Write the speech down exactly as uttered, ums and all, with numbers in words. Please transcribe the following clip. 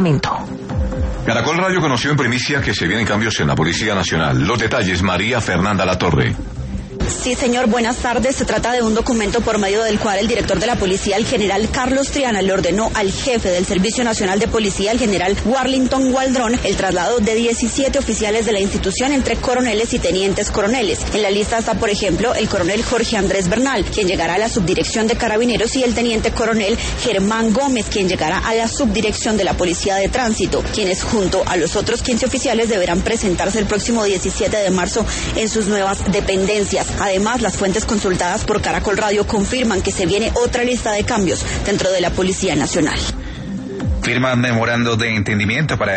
Caracol Radio conoció en primicia que se vienen cambios en la Policía Nacional. Los detalles, María Fernanda Latorre. Sí, señor, buenas tardes. Se trata de un documento por medio del cual el director de la policía, el general Carlos Triana, le ordenó al jefe del Servicio Nacional de Policía, el general Warlington Waldron, el traslado de diecisiete oficiales de la institución entre coroneles y tenientes coroneles. En la lista está, por ejemplo, el coronel Jorge Andrés Bernal, quien llegará a la subdirección de Carabineros, y el teniente coronel Germán Gómez, quien llegará a la subdirección de la Policía de Tránsito, quienes junto a los otros quince oficiales deberán presentarse el próximo diecisiete de marzo en sus nuevas dependencias. Además, las fuentes consultadas por Caracol Radio confirman que se viene otra lista de cambios dentro de la Policía Nacional. Firman memorando de entendimiento para